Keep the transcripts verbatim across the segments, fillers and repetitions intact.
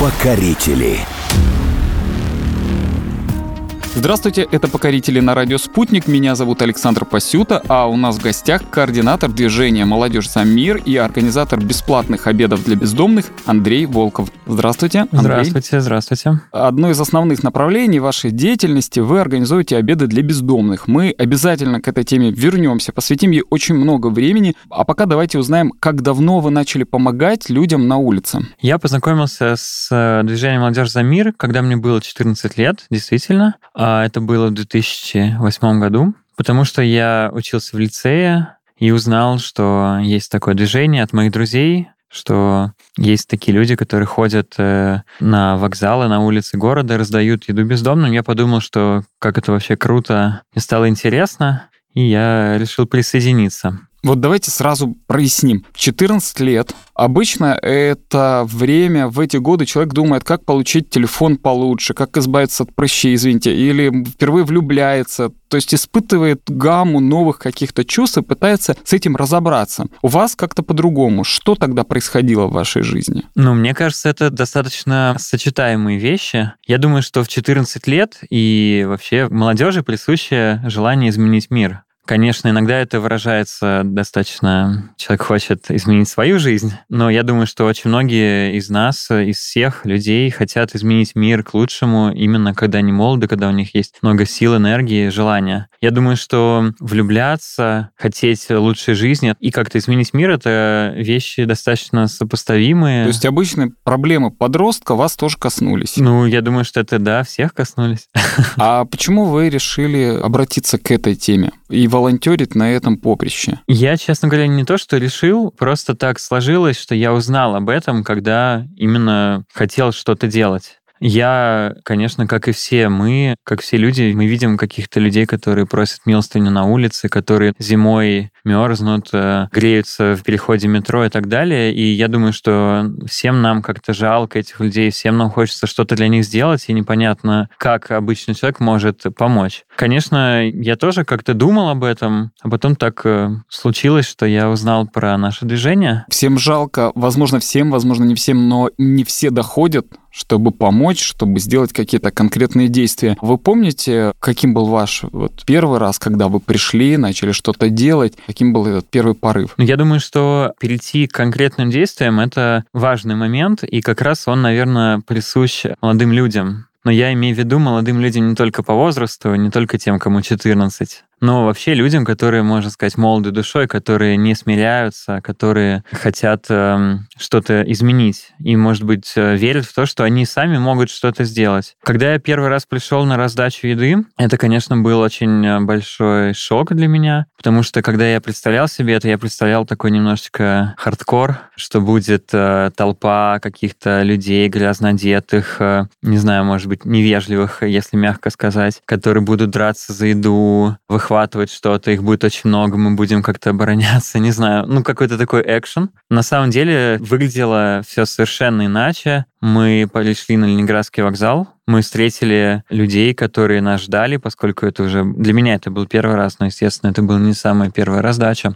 Покорители. Здравствуйте, это «Покорители» на радио «Спутник». Меня зовут Александр Пасюта, а у нас в гостях координатор движения «Молодежь за мир» и организатор бесплатных обедов для бездомных Андрей Волков. Здравствуйте, Андрей. Здравствуйте, здравствуйте. Одно из основных направлений вашей деятельности — вы организуете обеды для бездомных. Мы обязательно к этой теме вернемся, посвятим ей очень много времени. А пока давайте узнаем, как давно вы начали помогать людям на улице. Я познакомился с движением «Молодежь за мир», когда мне было четырнадцать лет, действительно. Это было в две тысячи восьмом году, потому что я учился в лицее и узнал, что есть такое движение от моих друзей, что есть такие люди, которые ходят на вокзалы, на улицы города, раздают еду бездомным. Я подумал, что как это вообще круто. Мне стало интересно, и я решил присоединиться. Вот давайте сразу проясним. четырнадцать лет. Обычно это время, в эти годы человек думает, как получить телефон получше, как избавиться от прыщей, извините, или впервые влюбляется, то есть испытывает гамму новых каких-то чувств и пытается с этим разобраться. У вас как-то по-другому. Что тогда происходило в вашей жизни? Ну, мне кажется, это достаточно сочетаемые вещи. Я думаю, что в четырнадцать лет и вообще молодежи присуще желание изменить мир. Конечно, иногда это выражается достаточно... Человек хочет изменить свою жизнь, но я думаю, что очень многие из нас, из всех людей хотят изменить мир к лучшему именно когда они молоды, когда у них есть много сил, энергии, желания. Я думаю, что влюбляться, хотеть лучшей жизни и как-то изменить мир — это вещи достаточно сопоставимые. То есть обычные проблемы подростка вас тоже коснулись? Ну, я думаю, что это, да, всех коснулись. А почему вы решили обратиться к этой теме и волонтерить на этом поприще? Я, честно говоря, не то, что решил, просто так сложилось, что я узнал об этом, когда именно хотел что-то делать. Я, конечно, как и все мы, как все люди, мы видим каких-то людей, которые просят милостыню на улице, которые зимой мерзнут, греются в переходе метро и так далее. И я думаю, что всем нам как-то жалко этих людей, всем нам хочется что-то для них сделать, и непонятно, как обычный человек может помочь. Конечно, я тоже как-то думал об этом, а потом так случилось, что я узнал про наше движение. Всем жалко, возможно, всем, возможно, не всем, но не все доходят, чтобы помочь, чтобы сделать какие-то конкретные действия. Вы помните, каким был ваш вот первый раз, когда вы пришли, начали что-то делать? Каким был этот первый порыв? Я думаю, что перейти к конкретным действиям — это важный момент, и как раз он, наверное, присущ молодым людям. Но я имею в виду молодым людям не только по возрасту, не только тем, кому четырнадцать, но вообще людям, которые, можно сказать, молоды душой, которые не смиряются, которые хотят э, что-то изменить и, может быть, верят в то, что они сами могут что-то сделать. Когда я первый раз пришел на раздачу еды, это, конечно, был очень большой шок для меня, потому что, когда я представлял себе это, я представлял такой немножечко хардкор, что будет э, толпа каких-то людей грязно одетых, э, не знаю, может быть, невежливых, если мягко сказать, которые будут драться за еду, выхватывать что-то, их будет очень много, мы будем как-то обороняться, не знаю, ну, какой-то такой экшен. На самом деле выглядело все совершенно иначе. Мы пришли на Ленинградский вокзал, мы встретили людей, которые нас ждали, поскольку это уже... Для меня это был первый раз, но, естественно, это была не самая первая раздача.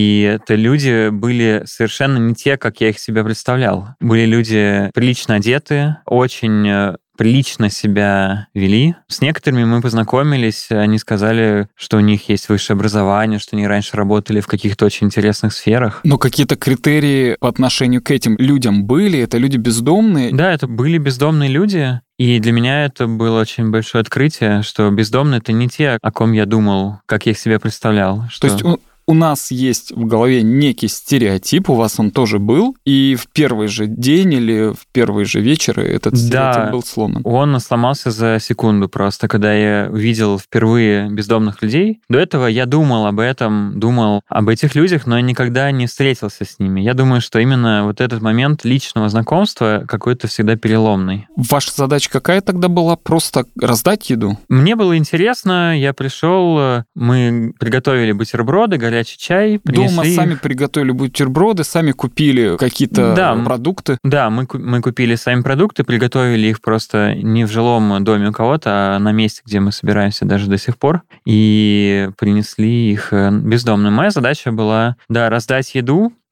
И это люди были совершенно не те, как я их себе представлял. Были люди прилично одетые, очень прилично себя вели. С некоторыми мы познакомились, они сказали, что у них есть высшее образование, что они раньше работали в каких-то очень интересных сферах. Но какие-то критерии по отношению к этим людям были? Это люди бездомные? Да, это были бездомные люди. И для меня это было очень большое открытие, что бездомные — это не те, о ком я думал, как я их себе представлял. Что... То есть у нас есть в голове некий стереотип, у вас он тоже был, и в первый же день или в первый же вечер этот стереотип да, был сломан. Он сломался за секунду просто, когда я увидел впервые бездомных людей. До этого я думал об этом, думал об этих людях, но никогда не встретился с ними. Я думаю, что именно вот этот момент личного знакомства какой-то всегда переломный. Ваша задача какая тогда была? Просто раздать еду? Мне было интересно, я пришел, мы приготовили бутерброды, горячие чай, принесли. Дома сами приготовили бутерброды, сами купили какие-то да, продукты? Да, мы, мы купили сами продукты, приготовили их просто не в жилом доме у кого-то, а на месте, где мы собираемся даже до сих пор, и принесли их бездомным. Моя задача была, да, раздать еду.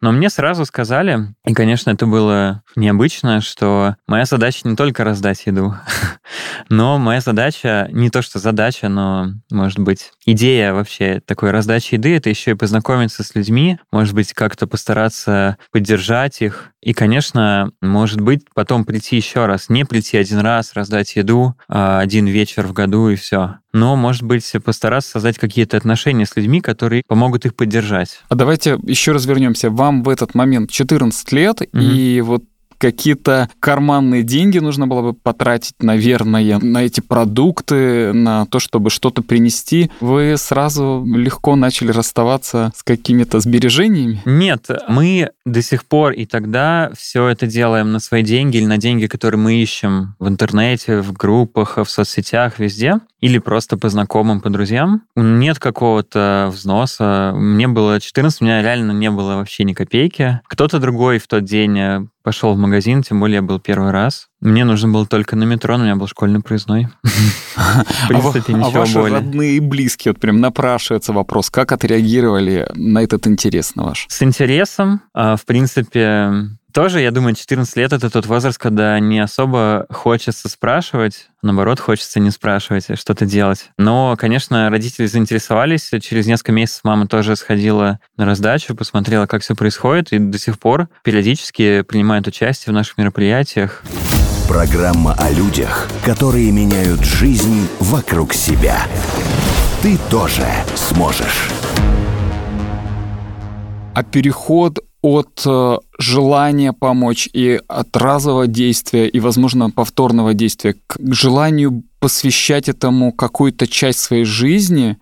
Но мне сразу сказали, и, конечно, это было необычно, что моя задача не только раздать еду, но моя задача, не то что задача, но, может быть, идея вообще такой раздачи еды, это еще и познакомиться с людьми, может быть, как-то постараться поддержать их. И, конечно, может быть, потом прийти еще раз. Не прийти один раз, раздать еду, один вечер в году и все. Но, может быть, постараться создать какие-то отношения с людьми, которые помогут их поддержать. А давайте еще раз вернемся. Вам в этот момент четырнадцать лет, mm-hmm. и вот какие-то карманные деньги нужно было бы потратить, наверное, на эти продукты, на то, чтобы что-то принести. Вы сразу легко начали расставаться с какими-то сбережениями? Нет, мы до сих пор и тогда все это делаем на свои деньги или на деньги, которые мы ищем в интернете, в группах, в соцсетях, везде, или просто по знакомым, по друзьям. Нет какого-то взноса. Мне было четырнадцать, у меня реально не было вообще ни копейки. Кто-то другой в тот день пошел в магазин, тем более я был первый раз. Мне нужно было только на метро, но у меня был школьный проездной. В принципе, ничего более. А ваши родные и близкие, вот прям напрашивается вопрос, как отреагировали на этот интерес на ваш? С интересом. В принципе, тоже, я думаю, четырнадцать лет — это тот возраст, когда не особо хочется спрашивать, наоборот, хочется не спрашивать, а что-то делать. Но, конечно, родители заинтересовались. Через несколько месяцев мама тоже сходила на раздачу, посмотрела, как все происходит, и до сих пор периодически принимает участие в наших мероприятиях. Программа о людях, которые меняют жизнь вокруг себя. Ты тоже сможешь. А переход от э, желания помочь и от разового действия и, возможно, повторного действия к желанию посвящать этому какую-то часть своей жизни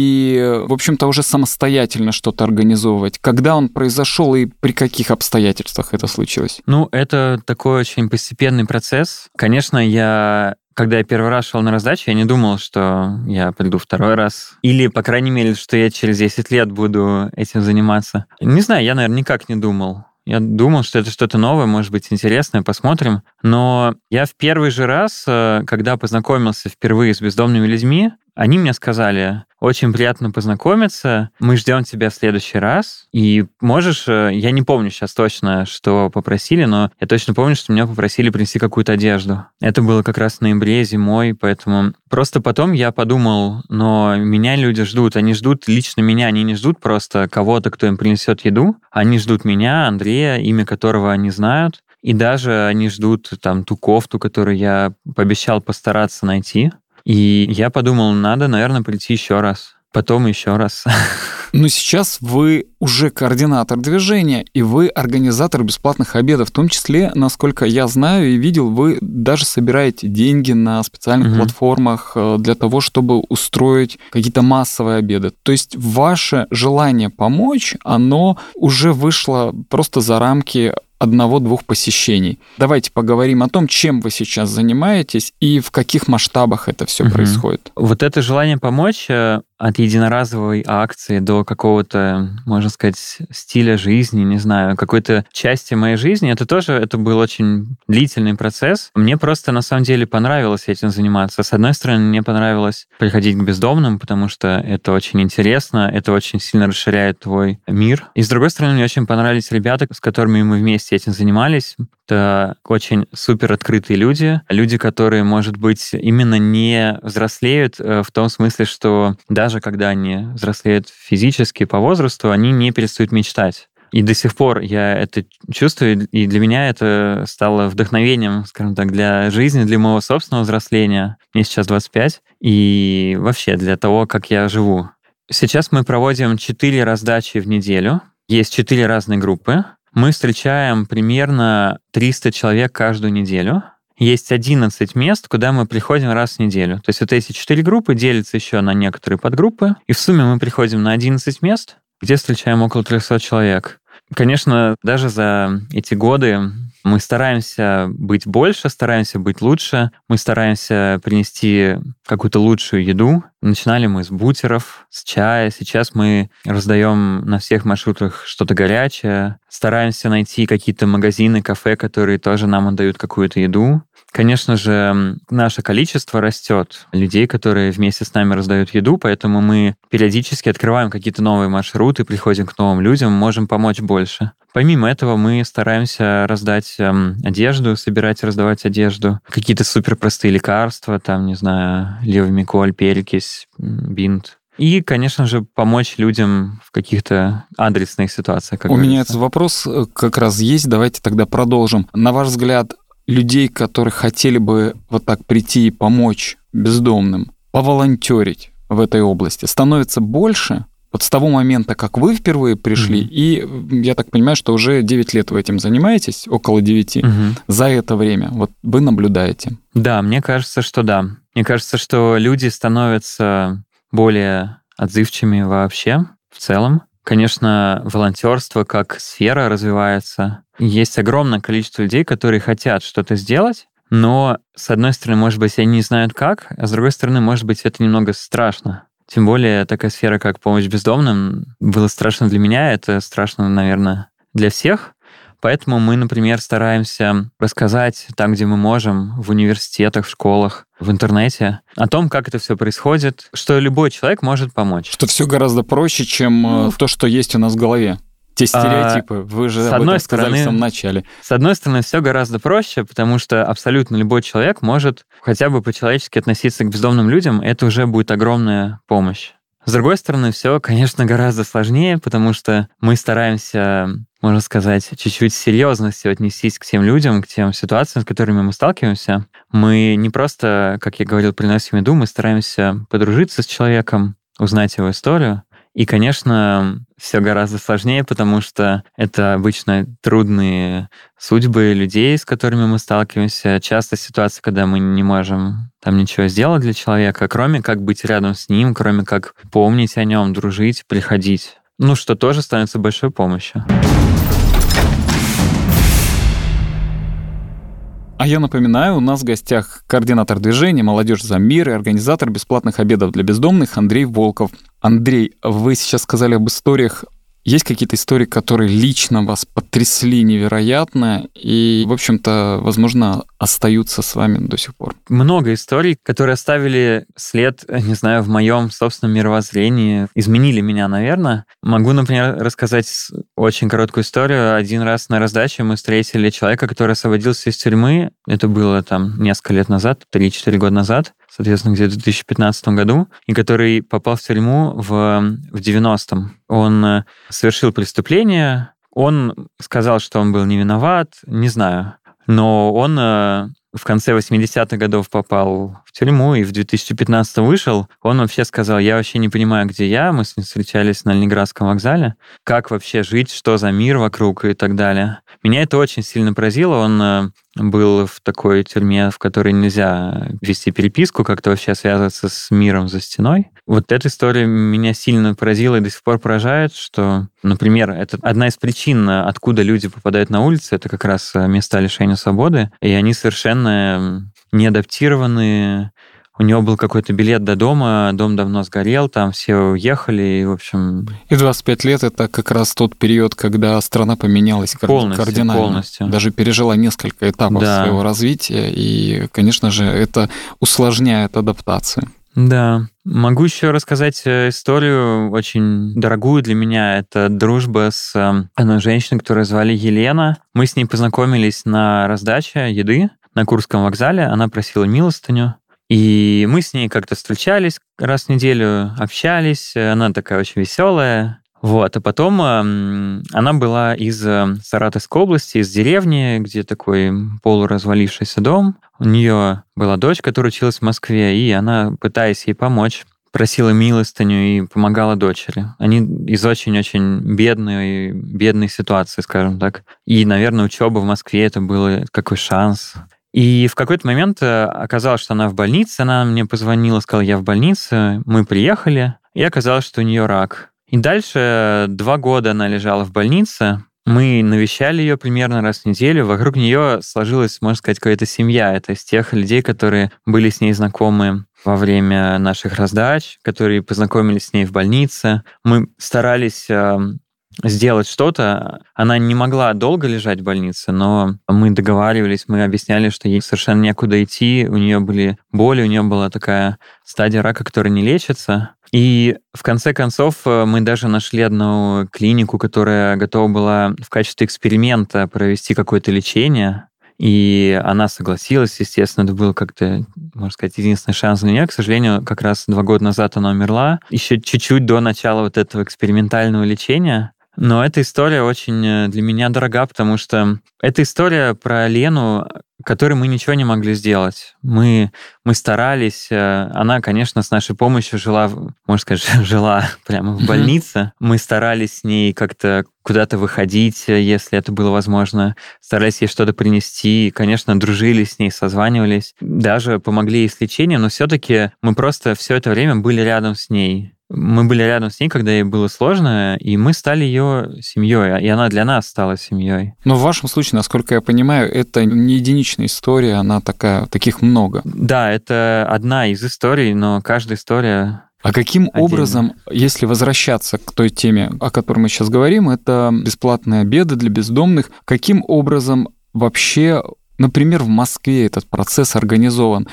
и, в общем-то, уже самостоятельно что-то организовывать. Когда он произошел и при каких обстоятельствах это случилось? Ну, это такой очень постепенный процесс. Конечно, я... Когда я первый раз шел на раздачу, я не думал, что я приду второй раз. Или, по крайней мере, что я через десять лет буду этим заниматься. Не знаю, я, наверное, никак не думал. Я думал, что это что-то новое, может быть, интересное, посмотрим. Но я в первый же раз, когда познакомился впервые с бездомными людьми, они мне сказали: очень приятно познакомиться, мы ждем тебя в следующий раз. И можешь, я не помню сейчас точно, что попросили, но я точно помню, что меня попросили принести какую-то одежду. Это было как раз в ноябре, зимой, поэтому просто потом я подумал, но меня люди ждут, они ждут лично меня, они не ждут просто кого-то, кто им принесет еду, они ждут меня, Андрея, имя которого они знают, и даже они ждут там ту кофту, которую я пообещал постараться найти. И я подумал, надо, наверное, прийти еще раз. Потом еще раз. Но сейчас вы уже координатор движения, и вы организатор бесплатных обедов. В том числе, насколько я знаю и видел, вы даже собираете деньги на специальных угу. платформах для того, чтобы устроить какие-то массовые обеды. То есть ваше желание помочь, оно уже вышло просто за рамки одного-двух посещений. Давайте поговорим о том, чем вы сейчас занимаетесь и в каких масштабах это все угу. происходит. Вот это желание помочь от единоразовой акции до какого-то, можно сказать, стиля жизни, не знаю, какой-то части моей жизни, это тоже это был очень длительный процесс. Мне просто на самом деле понравилось этим заниматься. С одной стороны, мне понравилось приходить к бездомным, потому что это очень интересно, это очень сильно расширяет твой мир. И с другой стороны, мне очень понравились ребята, с которыми мы вместе этим занимались. Это очень супер открытые люди, люди, которые, может быть, именно не взрослеют в том смысле, что даже когда они взрослеют физически по возрасту, они не перестают мечтать. И до сих пор я это чувствую, и для меня это стало вдохновением, скажем так, для жизни, для моего собственного взросления. Мне сейчас двадцать пять, и вообще для того, как я живу. Сейчас мы проводим четыре раздачи в неделю. Есть четыре разные группы. Мы встречаем примерно триста человек каждую неделю. Есть одиннадцать мест, куда мы приходим раз в неделю. То есть вот эти четыре группы делятся еще на некоторые подгруппы. И в сумме мы приходим на одиннадцать мест, где встречаем около триста человек. Конечно, даже за эти годы мы стараемся быть больше, стараемся быть лучше, мы стараемся принести какую-то лучшую еду. Начинали мы с бутеров, с чая, сейчас мы раздаем на всех маршрутах что-то горячее, стараемся найти какие-то магазины, кафе, которые тоже нам отдают какую-то еду. Конечно же, наше количество растет людей, которые вместе с нами раздают еду, поэтому мы периодически открываем какие-то новые маршруты, приходим к новым людям, можем помочь больше. Помимо этого, мы стараемся раздать эм, одежду, собирать, раздавать одежду, какие-то суперпростые лекарства, там, не знаю, левомиколь, перекись, бинт. И, конечно же, помочь людям в каких-то адресных ситуациях. Как У говорится. меня этот вопрос как раз есть, давайте тогда продолжим. На ваш взгляд, людей, которые хотели бы вот так прийти и помочь бездомным, поволонтерить в этой области, становится больше? Вот с того момента, как вы впервые пришли, mm-hmm. и я так понимаю, что уже девять лет вы этим занимаетесь, около девяти, mm-hmm. за это время вот вы наблюдаете. Да, мне кажется, что да. Мне кажется, что люди становятся более отзывчивыми вообще в целом. Конечно, волонтерство как сфера развивается. Есть огромное количество людей, которые хотят что-то сделать, но, с одной стороны, может быть, они не знают как, а с другой стороны, может быть, это немного страшно. Тем более такая сфера, как помощь бездомным, было страшно для меня, это страшно, наверное, для всех. Поэтому мы, например, стараемся рассказать там, где мы можем, в университетах, в школах, в интернете, о том, как это все происходит, что любой человек может помочь. Что все гораздо проще, чем ну, то, что есть у нас в голове. Те стереотипы, а, вы же об этом сказали стороны, в самом начале. С одной стороны, все гораздо проще, потому что абсолютно любой человек может хотя бы по-человечески относиться к бездомным людям, это уже будет огромная помощь. С другой стороны, все, конечно, гораздо сложнее, потому что мы стараемся, можно сказать, чуть-чуть с серьезностью отнестись к тем людям, к тем ситуациям, с которыми мы сталкиваемся. Мы не просто, как я говорил, приносим еду, мы стараемся подружиться с человеком, узнать его историю. И, конечно, все гораздо сложнее, потому что это обычно трудные судьбы людей, с которыми мы сталкиваемся. Часто ситуация, когда мы не можем там ничего сделать для человека, кроме как быть рядом с ним, кроме как помнить о нем, дружить, приходить. Ну, что тоже становится большой помощью. А я напоминаю, у нас в гостях координатор движения «Молодежь за мир» и организатор бесплатных обедов для бездомных Андрей Волков. Андрей, вы сейчас сказали об историях. Есть какие-то истории, которые лично вас потрясли невероятно и, в общем-то, возможно, остаются с вами до сих пор? Много историй, которые оставили след, не знаю, в моем собственном мировоззрении, изменили меня, наверное. Могу, например, рассказать очень короткую историю. Один раз на раздаче мы встретили человека, который освободился из тюрьмы. Это было там несколько лет назад, три-четыре года назад, соответственно, где-то в две тысячи пятнадцатом году, и который попал в тюрьму в, в девяностом. Он совершил преступление, он сказал, что он был не виноват, не знаю. Но он в конце восьмидесятых годов попал в тюрьму и в две тысячи пятнадцатом вышел. Он вообще сказал, я вообще не понимаю, где я. Мы с ним встречались на Ленинградском вокзале. Как вообще жить, что за мир вокруг и так далее. Меня это очень сильно поразило. Он был в такой тюрьме, в которой нельзя вести переписку, как-то вообще связываться с миром за стеной. Вот эта история меня сильно поразила и до сих пор поражает, что, например, это одна из причин, откуда люди попадают на улицы, это как раз места лишения свободы, и они совершенно не адаптированы. У него был какой-то билет до дома, дом давно сгорел, там все уехали, и, в общем... И двадцать пять лет — это как раз тот период, когда страна поменялась полностью, кардинально. Полностью. Даже пережила несколько этапов да. своего развития, и, конечно же, это усложняет адаптацию. Да. Могу еще рассказать историю очень дорогую для меня. Это дружба с одной женщиной, которую звали Елена. Мы с ней познакомились на раздаче еды на Курском вокзале. Она просила милостыню. И мы с ней как-то встречались раз в неделю, общались. Она такая очень веселая. Вот. А потом э, она была из э, Саратовской области, из деревни, где такой полуразвалившийся дом. У нее была дочь, которая училась в Москве, и она, пытаясь ей помочь, просила милостыню и помогала дочери. Они из очень-очень бедной, бедной ситуации, скажем так. И, наверное, учеба в Москве — это был какой шанс. И в какой-то момент оказалось, что она в больнице. Она мне позвонила, сказала, я в больнице. Мы приехали, и оказалось, что у нее рак. И дальше два года она лежала в больнице. Мы навещали ее примерно раз в неделю. Вокруг нее сложилась, можно сказать, какая-то семья. Это из тех людей, которые были с ней знакомы во время наших раздач, которые познакомились с ней в больнице. Мы старались сделать что-то. Она не могла долго лежать в больнице, но мы договаривались, мы объясняли, что ей совершенно некуда идти, у нее были боли, у нее была такая стадия рака, которая не лечится. И в конце концов мы даже нашли одну клинику, которая готова была в качестве эксперимента провести какое-то лечение. И она согласилась, естественно, это был как-то, можно сказать, единственный шанс для нее. К сожалению, как раз два года назад она умерла, еще чуть-чуть до начала вот этого экспериментального лечения. Но эта история очень для меня дорога, потому что это история про Лену, которой мы ничего не могли сделать. Мы, мы старались. Она, конечно, с нашей помощью жила, можно сказать, жила прямо в больнице. Мы старались с ней как-то куда-то выходить, если это было возможно. Старались ей что-то принести. Конечно, дружили с ней, созванивались. Даже помогли ей с лечением, но все-таки мы просто все это время были рядом с ней. Мы были рядом с ней, когда ей было сложно, и мы стали ее семьей, и она для нас стала семьей. Но в вашем случае, насколько я понимаю, это не единичная история, она такая, таких много. Да, это одна из историй, но каждая история... А каким отдельно. Образом, если возвращаться к той теме, о которой мы сейчас говорим, это бесплатные обеды для бездомных, каким образом вообще... Например, в Москве этот процесс организован.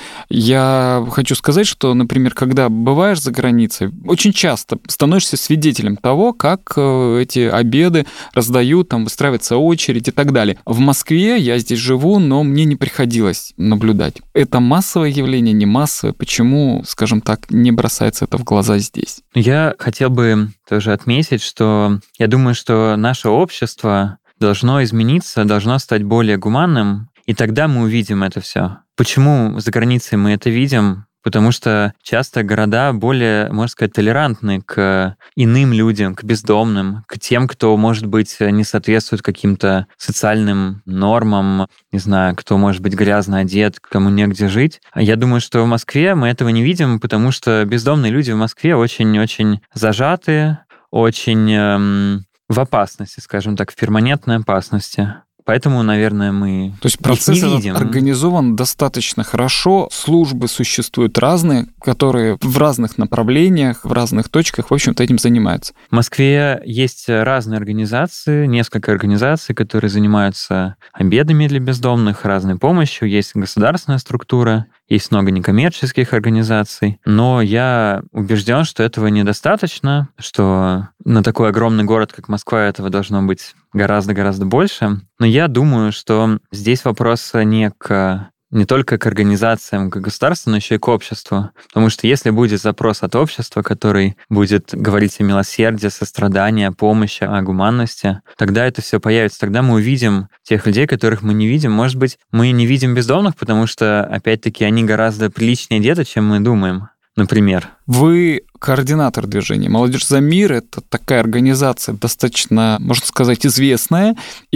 Я хочу сказать, что, например, когда бываешь за границей, очень часто становишься свидетелем того, как эти обеды раздают, там выстраивается очередь и так далее. В Москве я здесь живу, но мне не приходилось наблюдать. Это массовое явление, не массовое? Почему, скажем так, не бросается это в глаза здесь? Я хотел бы тоже отметить, что я думаю, что наше общество должно измениться, должно стать более гуманным, и тогда мы увидим это все. Почему за границей мы это видим? Потому что часто города более, можно сказать, толерантны к иным людям, к бездомным, к тем, кто, может быть, не соответствует каким-то социальным нормам, не знаю, кто, может быть, грязно одет, кому негде жить. Я думаю, что в Москве мы этого не видим, потому что бездомные люди в Москве очень-очень зажаты, очень эм, в опасности, скажем так, в перманентной опасности. Поэтому, наверное, мы То есть процесс не видим. Организован достаточно хорошо, службы существуют разные, которые в разных направлениях, в разных точках, в общем-то, этим занимаются. В Москве есть разные организации, несколько организаций, которые занимаются обедами для бездомных, разной помощью. Есть государственная структура, есть много некоммерческих организаций, но я убежден, что этого недостаточно, что на такой огромный город, как Москва, этого должно быть гораздо-гораздо больше. Но я думаю, что здесь вопрос не к не только к организациям, к государству, но еще и к обществу. Потому что если будет запрос от общества, который будет говорить о милосердии, сострадании, о помощи, о гуманности, тогда это все появится. Тогда мы увидим тех людей, которых мы не видим. Может быть, мы не видим бездомных, потому что, опять-таки, они гораздо приличнее одеты, чем мы думаем. Например. Вы координатор движения «Молодежь за мир». Это такая организация достаточно, можно сказать, известная.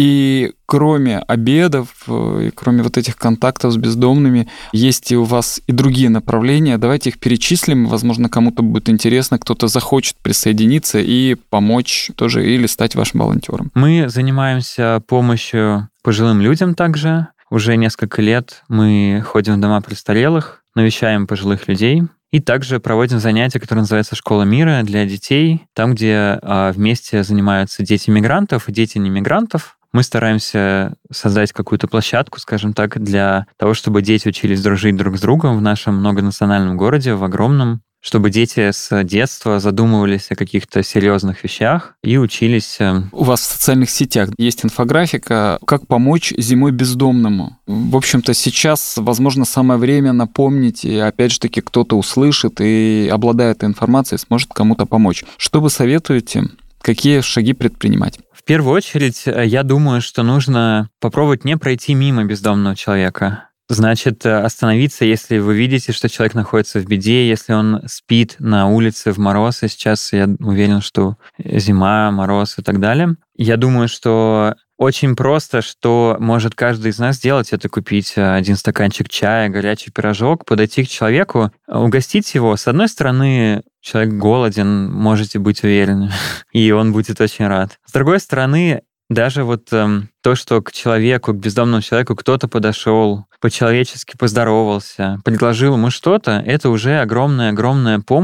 И кроме обедов, и кроме вот этих контактов с бездомными, есть и у вас и другие направления. Давайте их перечислим. Возможно, кому-то будет интересно, кто-то захочет присоединиться и помочь тоже или стать вашим волонтером. Мы занимаемся помощью пожилым людям также. Уже несколько лет мы ходим в дома престарелых, навещаем пожилых людей. И также проводим занятия, которые называются «Школа мира» для детей, там, где а, вместе занимаются дети мигрантов и дети немигрантов. Мы стараемся создать какую-то площадку, скажем так, для того, чтобы дети учились дружить друг с другом в нашем многонациональном городе, в огромном, чтобы дети с детства задумывались о каких-то серьезных вещах и учились. У вас в социальных сетях есть инфографика «Как помочь зимой бездомному». В общем-то, сейчас, возможно, самое время напомнить, и опять же таки кто-то услышит и, обладая этой информацией, сможет кому-то помочь. Что вы советуете? Какие шаги предпринимать? В первую очередь, я думаю, что нужно попробовать не пройти мимо бездомного человека. Значит, остановиться, если вы видите, что человек находится в беде, если он спит на улице в мороз, и сейчас я уверен, что зима, мороз и так далее. Я думаю, что очень просто, что может каждый из нас сделать, это купить один стаканчик чая, горячий пирожок, подойти к человеку, угостить его. С одной стороны, человек голоден, можете быть уверены, и он будет очень рад. С другой стороны, даже вот эм, то, что к человеку, к бездомному человеку кто-то подошел, по-человечески поздоровался, предложил ему что-то, это уже огромная-огромная помощь.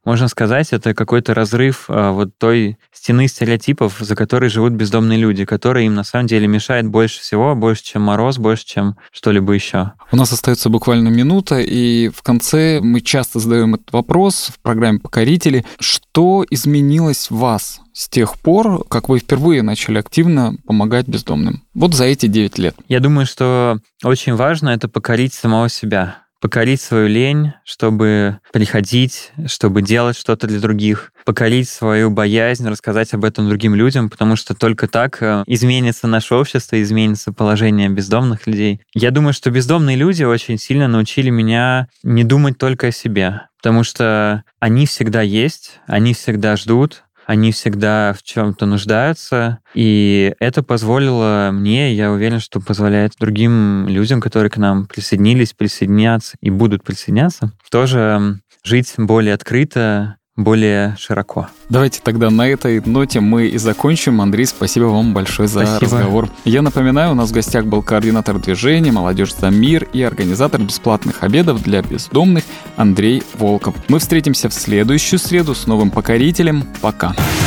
можно сказать, это какой-то разрыв а, вот той стены стереотипов, за которой живут бездомные люди, которые им на самом деле мешает больше всего, больше, чем мороз, больше, чем что-либо еще. У нас остается буквально минута, и в конце мы часто задаем этот вопрос в программе «Покорители». Что изменилось в вас с тех пор, как вы впервые начали активно помогать бездомным? Вот за эти девять лет. Я думаю, что очень важно это покорить самого себя. Покорить свою лень, чтобы приходить, чтобы делать что-то для других, покорить свою боязнь, рассказать об этом другим людям, потому что только так изменится наше общество, изменится положение бездомных людей. Я думаю, что бездомные люди очень сильно научили меня не думать только о себе, потому что они всегда есть, они всегда ждут, они всегда в чем-то нуждаются, и это позволило мне, я уверен, что позволяет другим людям, которые к нам присоединились, присоединяться и будут присоединяться, тоже жить более открыто, более широко. Давайте тогда на этой ноте мы и закончим. Андрей, спасибо вам большое за спасибо. разговор. Я напоминаю, у нас в гостях был координатор движения «Молодежь за мир» и организатор бесплатных обедов для бездомных Андрей Волков. Мы встретимся в следующую среду с новым покорителем. Пока.